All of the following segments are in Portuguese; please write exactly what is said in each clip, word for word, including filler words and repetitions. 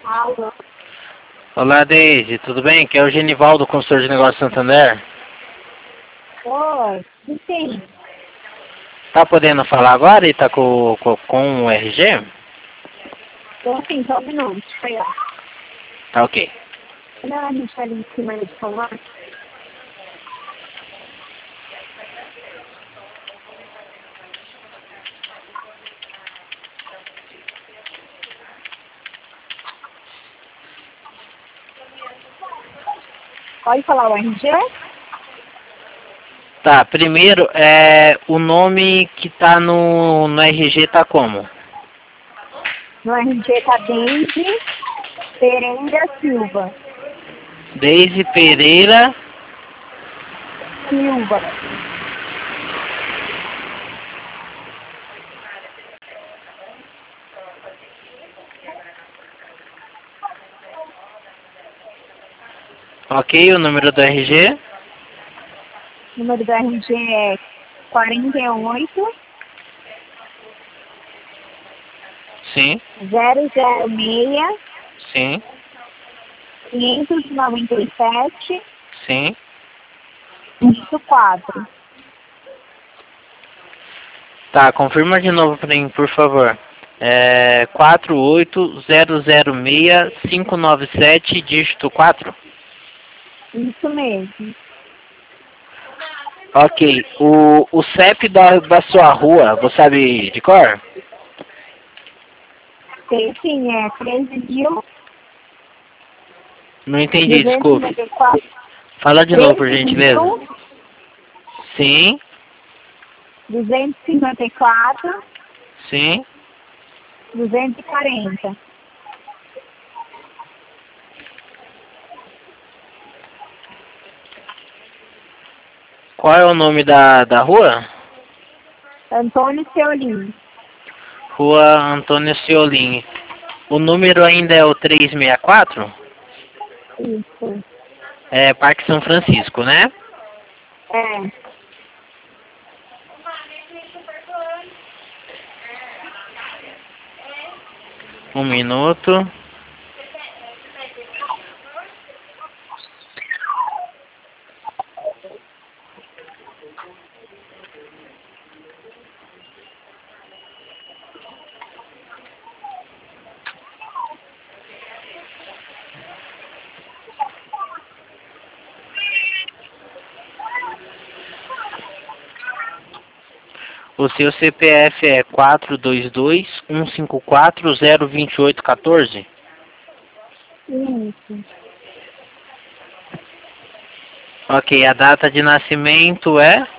Alô? Olá, Deise, tudo bem? Aqui é o Genivaldo, consultor de negócios Santander. Oi, sim. Tá podendo falar agora e tá com, com, com o R G? Tô sim, só um minuto. Foi lá. Tá ok. Não, a gente tá ali em cima de falar. Pode falar o R G? Tá, primeiro, é, o nome que tá no, no R G tá como? No R G tá Deise Pereira Silva. Deise Pereira. Silva. Ok, o número do R G? O número do R G é quarenta e oito, Sim, zero zero seis, sim, quinhentos e noventa e sete, sim. dígito quatro. Tá, confirma de novo pra mim, por favor. É quatro oito zero zero seis cinco nove sete, dígito quatro? Isso mesmo. Ok, o, o C E P da, da sua rua, você sabe de cor? Tem sim, é treze mil Não entendi, duzentos e desculpe. cinquenta e quatro. Fala de novo, por treze gentileza. mil Sim, duzentos e cinquenta e quatro, sim. duzentos e quarenta. Qual é o nome da, da rua? Antônio Seolim. Rua Antônio Ciolin. O número ainda é o trezentos e sessenta e quatro? Isso. É Parque São Francisco, né? É. Um minuto. O seu C P F é quatro dois dois um cinco quatro zero dois oito um quatro? Isso. Ok, a data de nascimento é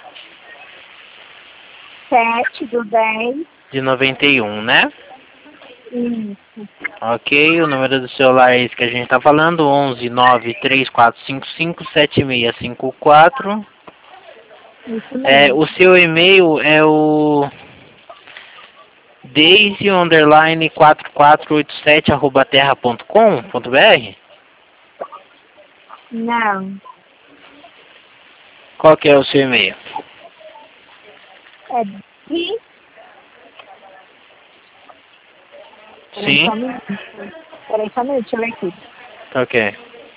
sete do dez. de noventa e um, né? Isso. Ok, o número do celular é esse que a gente tá falando, onze nove três quatro cinco cinco sete seis cinco quatro. Isso É, mesmo. o seu e-mail é o daisy underline quatro quatro oito sete arroba terra ponto com ponto br? Não. Qual que é o seu e-mail? É de... Peraí Sim? só um minuto. Peraí só um minuto, deixa eu ver aqui. Ok.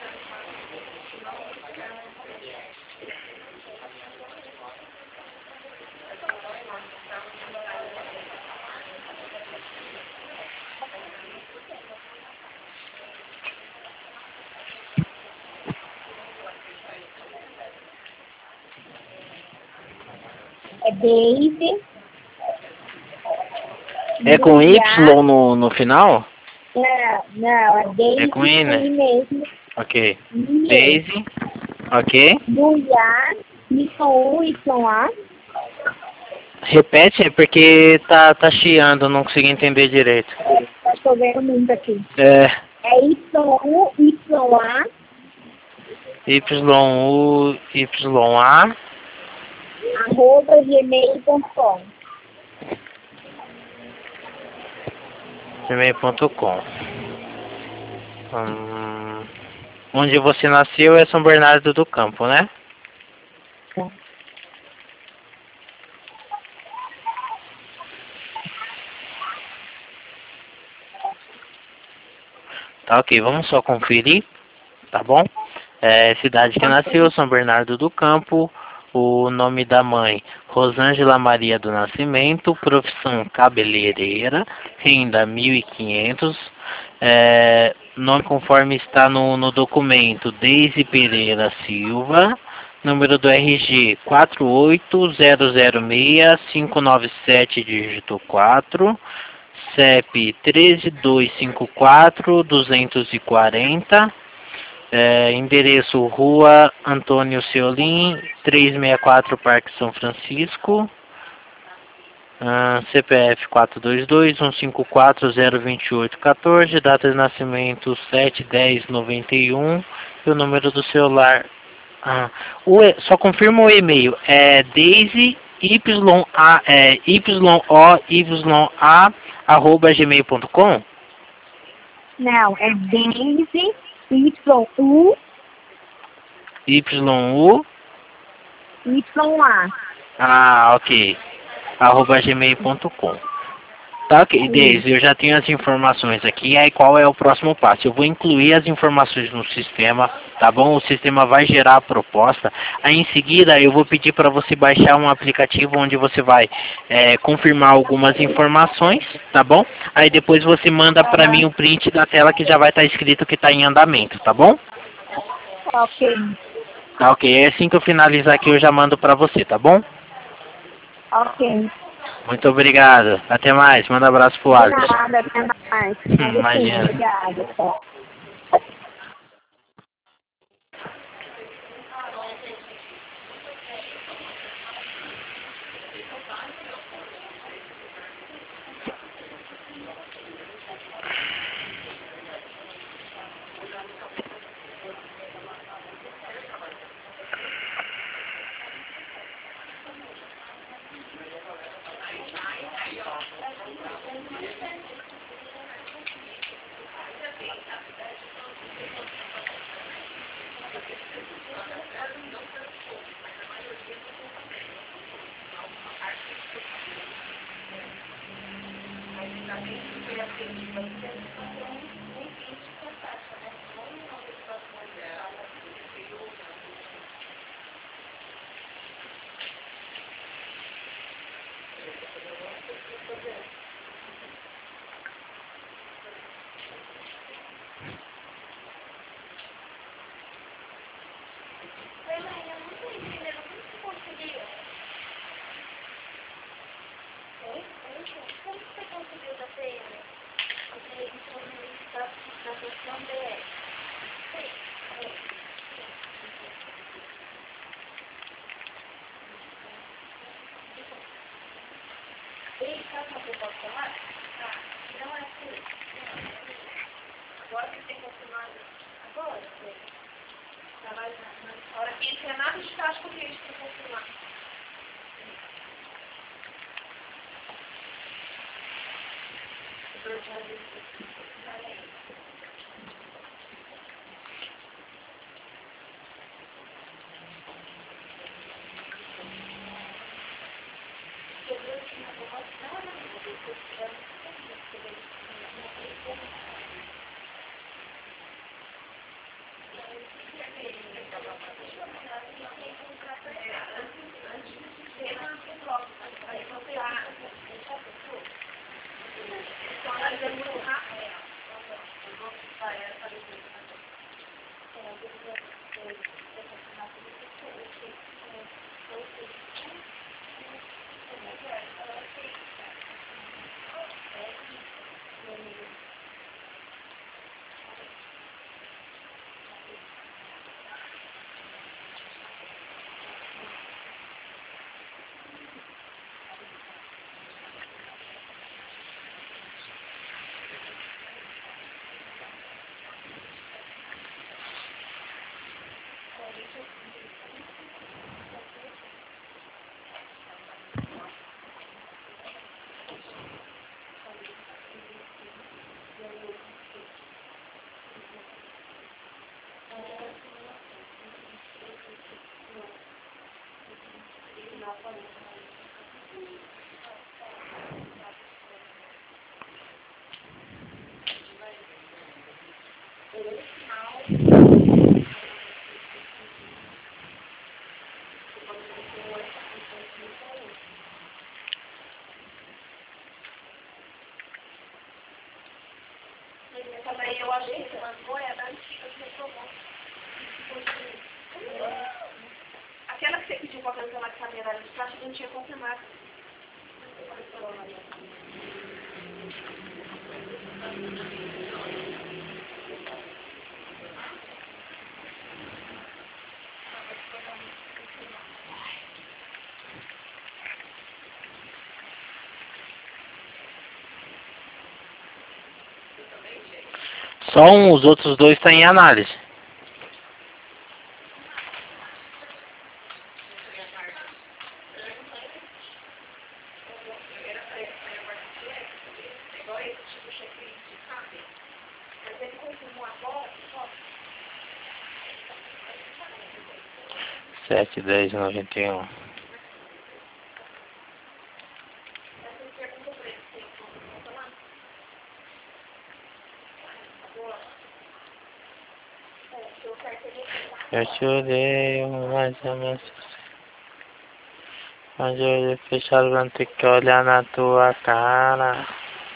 É Deise. É com Y Buiá. no, no final? Não, não. É É Deise com I, com né? I mesmo. Ok. I mesmo. Daisy. Ok. Buiá. Y-U, Y-A. Repete, é porque tá, tá chiando, não consegui entender direito. Tá chovendo muito aqui. É É Y-U, Y-A. Y-U, Y-A, Arroba gmail ponto com. gmail ponto com. Hum, onde você nasceu é São Bernardo do Campo, né? Tá ok, vamos só conferir, tá bom? É, cidade que nasceu, São Bernardo do Campo. O nome da mãe, Rosângela Maria do Nascimento. Profissão, cabeleireira. Renda, mil e quinhentos. É, nome conforme está no, no documento, Deise Pereira Silva. Número do R G, quatro oito zero zero seis cinco nove sete, dígito quatro. C E P treze dois cinco quatro duzentos e quarenta. É, endereço Rua Antônio Seolim, trezentos e sessenta e quatro, Parque São Francisco. Ah, C P F quatro dois dois um cinco quatro zero dois oito um quatro. Data de nascimento sete dez noventa e um. E o número do celular. Ah, o, e- só confirma o e-mail. É Daisy Y A é, Y O Y A arroba gmail ponto com. Não, é Daisy, Y U, Y U. Y A. Ah, ok. Arroba gmail ponto com. Tá ok, Deise, eu já tenho as informações aqui. Aí qual é o próximo passo? Eu vou incluir as informações no sistema, tá bom? O sistema vai gerar a proposta. Aí em seguida eu vou pedir para você baixar um aplicativo onde você vai é, confirmar algumas informações, tá bom? Aí depois você manda para mim Aham. um print da tela que já vai estar escrito que está em andamento, tá bom? Ok, Tá ok, é assim que eu finalizar aqui eu já mando para você, tá bom? ok. Muito obrigado. Até mais. Manda um abraço pro De Alex. nada, até mais. Manda sim, Imagina. obrigada. Tchau. Também eu achei que mandou é a da antiga que reprovou. Aquela que você pediu para cancelar que sabia era de prática não tinha confirmado. Só um, os outros dois estão em análise. Sete, dez, noventa e um. Eu chorei, mas eu me mas eu olhei fechado, vou ter que olhar na tua cara.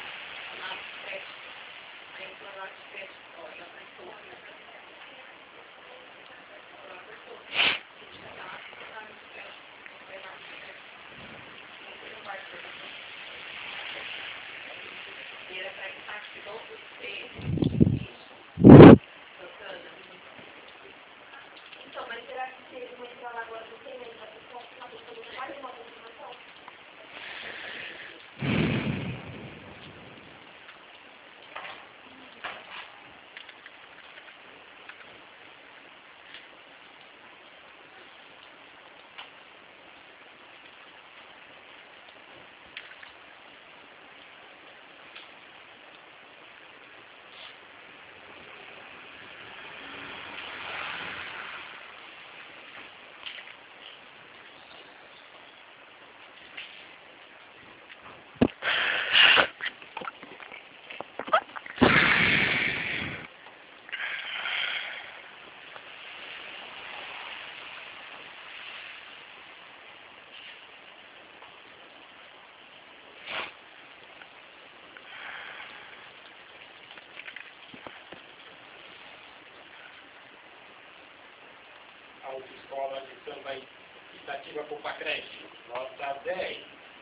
Autoescola de Samba Itativa Poupa Creche, nota dez.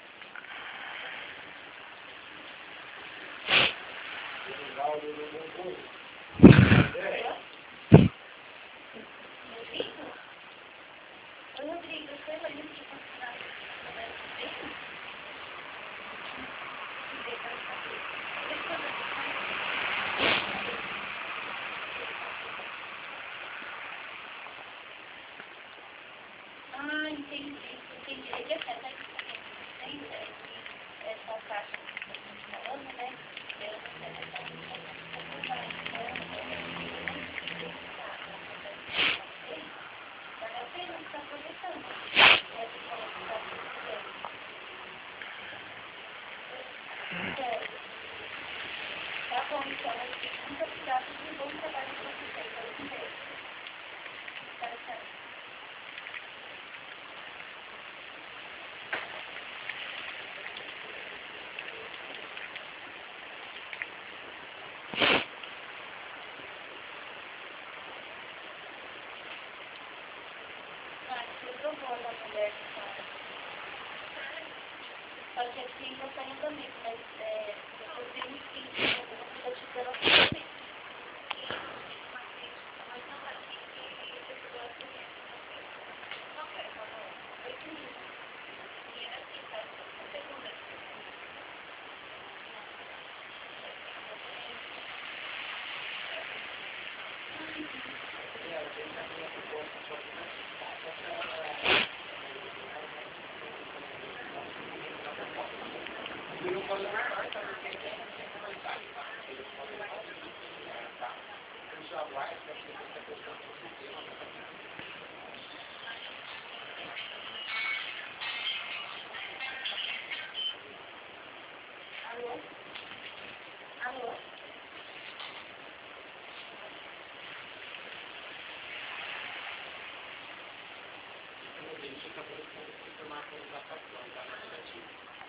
Genivaldo do Mundo, dez. Ah, entendi. Entendi. Ele até tá tem essa caixa que a gente tá falando, né? Ela não está aproveitando. Tá bom, então, muito obrigada e um bom trabalho para vocês. Tá certo. Eu vou na conversa com ela. Só que assim eu tenho também, mas é, eu tenho que eu te dando também. Alô? Alô? constatação da negativa.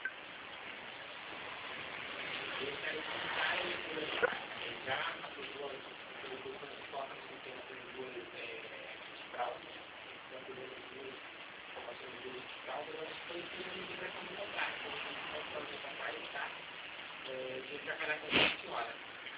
Eu quero colocar já as duas soluções que tocam no sistema de duas fraudes, tanto de duas formações de duas fraudes, elas estão em direção do contrário. Então, a gente pode fazer essa parte, tá? De que a caráter da senhora.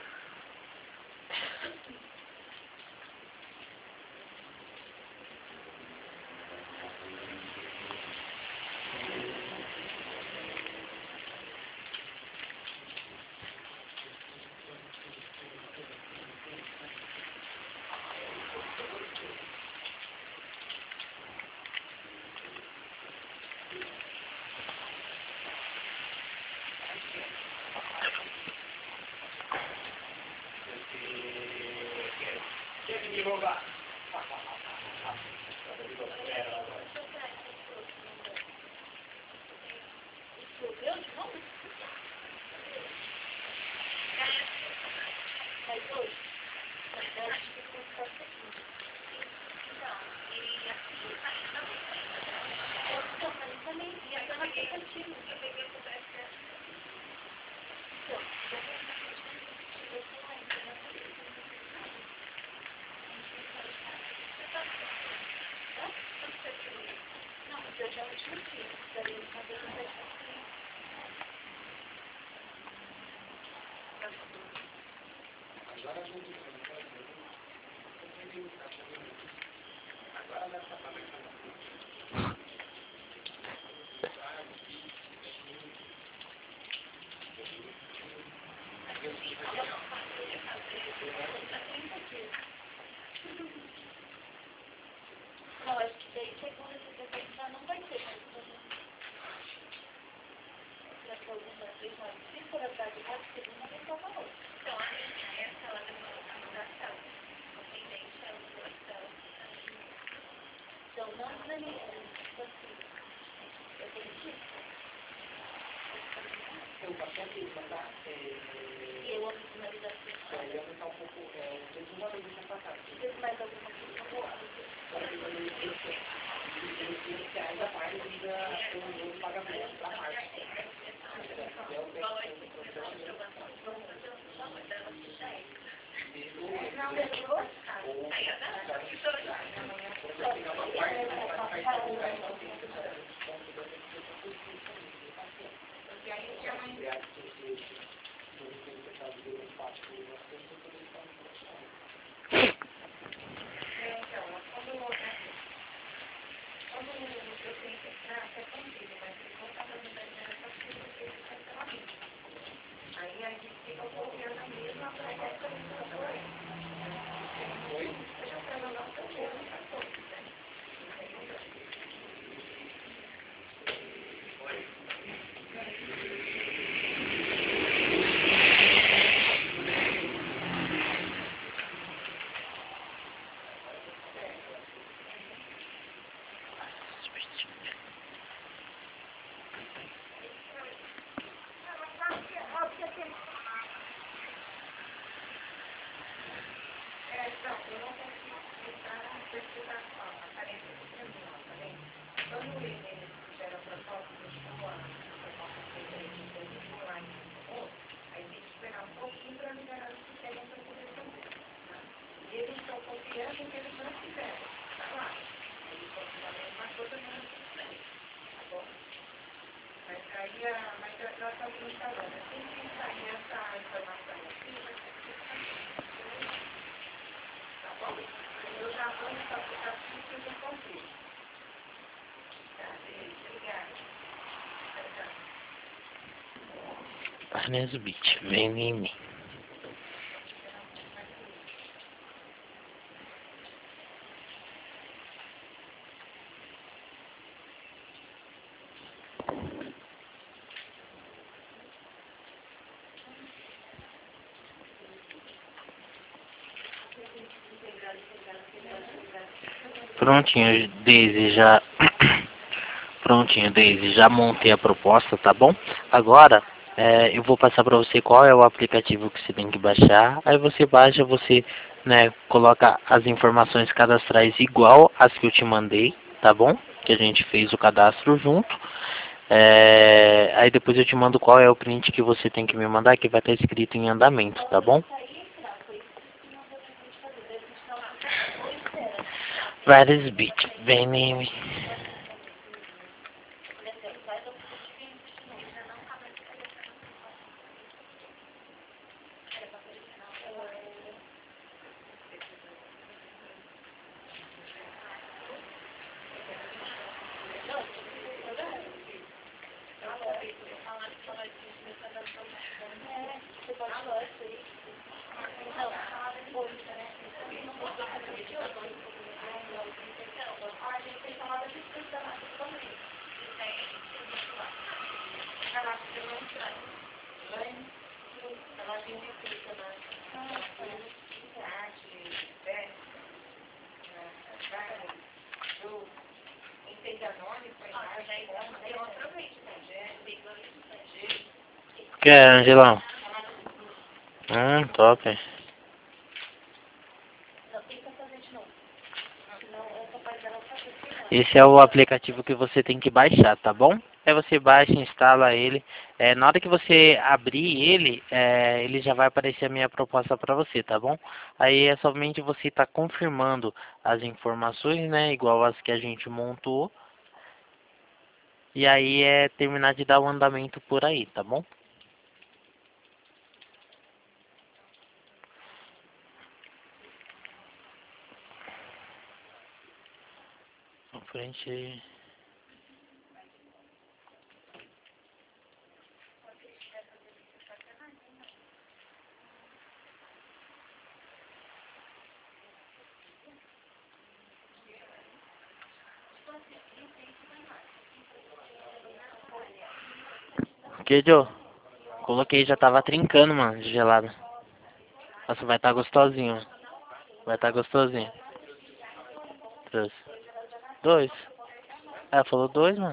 Me roubar. Escreveu de novo? Mas hoje? Eu acho que foi só o seguinte. Então, e assim, eu estou fazendo também, e a dona que eu tive, que eu peguei essa peça. Então, eu vou fazer não, mas eu já não tinha tido. Daí eu fazer uma versão. Agora a gente agora nessa palestra. Não, acho que daí segunda e já não vai ter, mas já foi alguma vez, mas se for atrás de cada segunda, não toma outra. Então, a minha, essa ela demorou para mudar a célula. O pendente é o dois células. Então, não na minha, eu tenho que Eu bastante mandar. e eu amo finalização. Eu ia aumentar um pouco, de uma vez no passado. Preciso mais alguma coisa no ano. Ainda mais ainda o pagamento da marca. Não, lembrou? Aí a gente fica confiando na mesma para essa pessoa. Oi? Eu já não gosto mesmo para todos, né? Aí, mas nós estamos falando, assim que sair essa informação aqui, vai ser tá bom? Eu já vou nessa aplicação que eu já comprei. Tá, obrigada. Agnes Beach, vem em mim. Prontinho, Daisy, já... Prontinho, Daisy, já montei a proposta, tá bom? Agora, é, eu vou passar para você qual é o aplicativo que você tem que baixar. Aí você baixa, você, né, coloca as informações cadastrais igual as que eu te mandei, tá bom? que a gente fez o cadastro junto. É, aí depois eu te mando qual é o print que você tem que me mandar, que vai estar escrito em andamento, tá bom? Vários bits, bem name. Que é, Angelão? Hum, top. Esse é o aplicativo que você tem que baixar, tá bom? Aí você baixa, instala ele. É, na hora que você abrir ele, é, ele já vai aparecer a minha proposta para você, tá bom? Aí é somente você estar tá confirmando as informações, né? Igual as que a gente montou. E aí é terminar de dar o andamento por aí, tá bom? Então, frente. Que, Joe? Coloquei, já tava trincando, mano, de gelado. Nossa, vai estar tá gostosinho, mano. Vai estar tá gostosinho. Trouxe. Dois. Ah, falou dois, mano.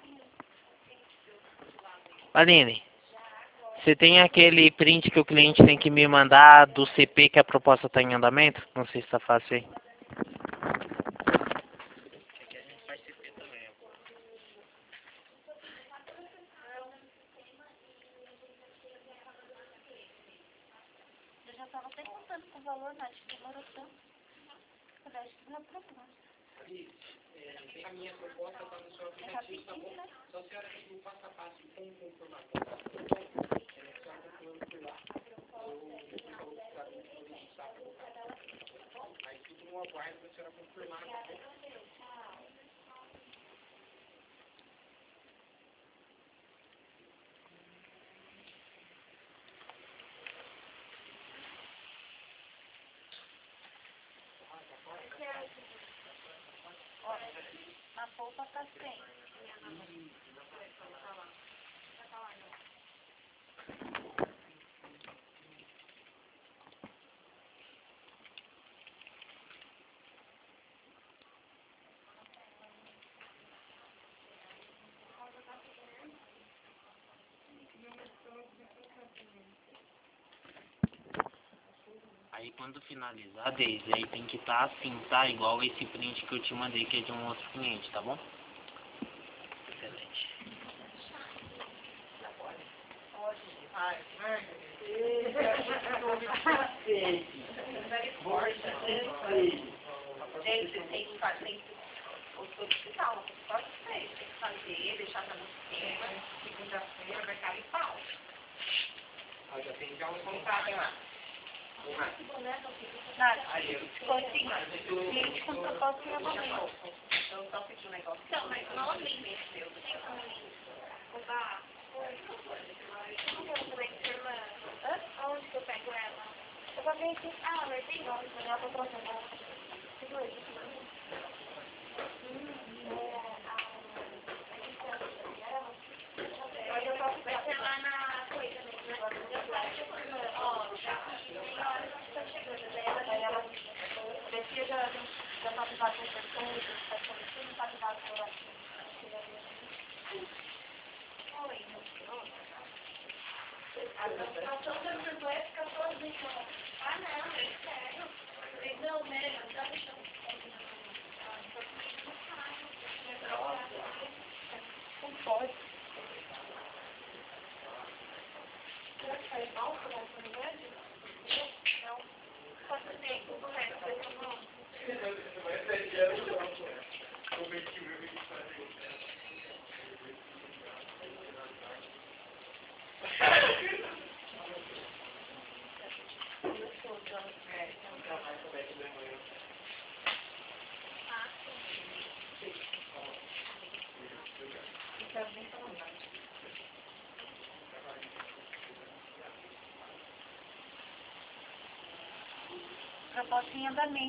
Aline, você tem aquele print que o cliente tem que me mandar do C P que a proposta tá em andamento? Não sei se tá fácil aí. Eu já estava até contando com o valor, mas acho que demorou tanto. Eu acho que não é problema. A minha proposta está no seu É aplicativo, tá bom? rapidinho, né? Só a senhora tem um passo a passo com confirmação. A senhora confirmando por lá. Aí tudo no aguardo para a senhora confirmar, tá bom? Olha, a polpa tá sem. Aí quando finalizar, Daisy, aí tem que estar assim, tá? Igual esse print que eu te mandei, que é de um outro cliente, tá bom? Excelente. Gente, tem que fazer o solicitar, não pode ser. Tem que fazer, deixar no sistema. Segunda-feira vai cair pau. Ah, já tem já um contrato lá. Nada. Ficou assim, cliente com proposta em andamento. Então, só pedir um negócio. Então, mas não abri mesmo, meu. Tem como roubar? Como eu vou irmã? Onde que eu pego ela? Eu vou ver aqui. Ah, mas tem nome, mas ela tá trazendo ela. Segura isso, mano. Mas eu posso ver lá na coisa, nesse negócio de plástico. Ó, já tem hora que tá chegando. Daí ela decide já já tá privado com pessoas, tá tudo tá privado por aqui. Oi, a situação da pessoa fica sozinha. Ah, não, é sério. Não, né? Não tá deixando. Proposta da mim.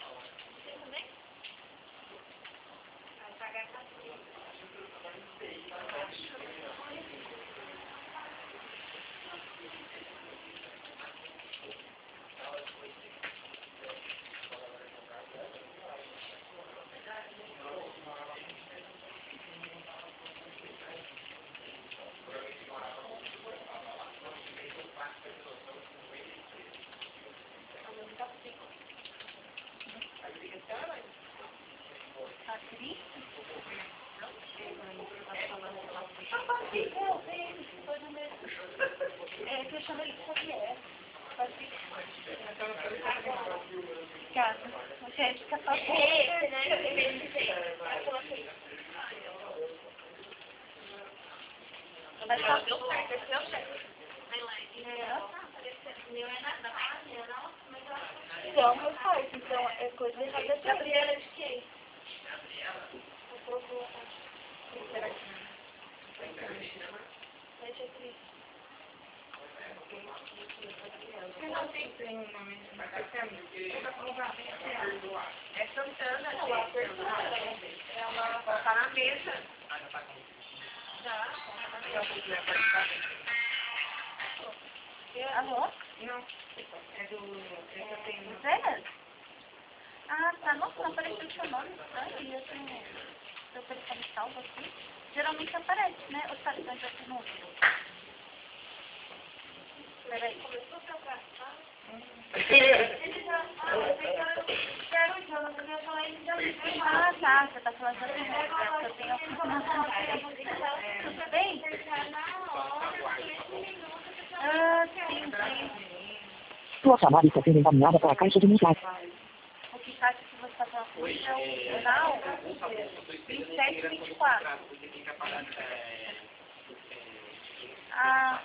Tá triste? É, que eu chamo ele de Xavier. Obrigada. Você fica só com ele, né? Vai só deu certo, esse é o chefe. Então, meu pai, então é coisa errada. Gabriela de quem? Tem um nome de é Santana, é uma. Tá na mesa. Já. Alô? Não. É do. É que eu tenho. Zé? Ah, tá. Nossa, não apareceu o seu nome. Estranho. Eu tenho seu telefone salvo aqui. Geralmente aparece, né? Os cartões aqui no. Peraí. Começou a trocar, tá? Ah, tá. Você tá falando de mim. Eu tenho tudo bem? Ah, sim, sim. Sua chamada está sendo encaminhada para a caixa de mensagem. O que faz que você está falando é o final vinte e sete e vinte e quatro. Ah.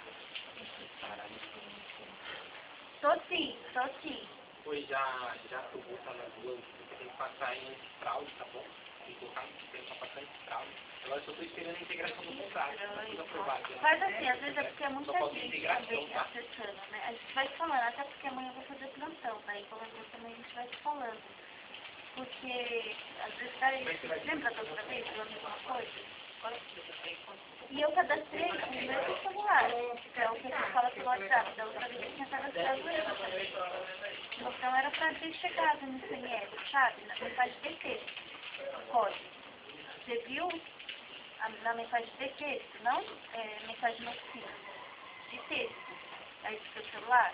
Tô sim, tô sim. Pois já, já aprovou, tá nas duas. Você tem que passar em fraude, tá bom? Tem que colocar no sistema para passar em fraude. Agora só estou esperando a integração do contrato. Tudo aprovado. Mas assim, às vezes é porque é muita Só falta gente integração, também tá? acessando, né? A gente vai falando, até porque amanhã eu vou fazer plantão, daí qualquer coisa também a gente vai se falando. Porque às vezes, cara, lembra da outra vez, eu amigo uma coisa? E eu cadastrei com o meu celular, que é o que você fala pelo WhatsApp, da outra vez eu tinha cadastrado ele também. Então era pra ter chegado no C M S, sabe? Na mensagem de texto, o código. Você viu? A, na mensagem de texto, não é, mensagem no fim, de texto, aí do seu celular.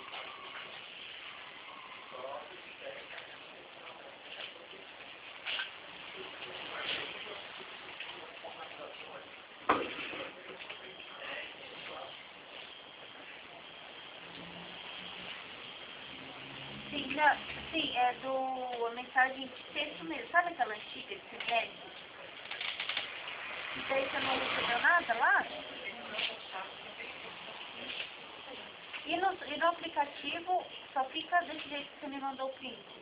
Sim, não, sim, é do a mensagem de texto mesmo, sabe aquela antiga que você mete? E daí você não recebeu nada lá? E no, e no aplicativo só fica desse jeito que você me mandou o print.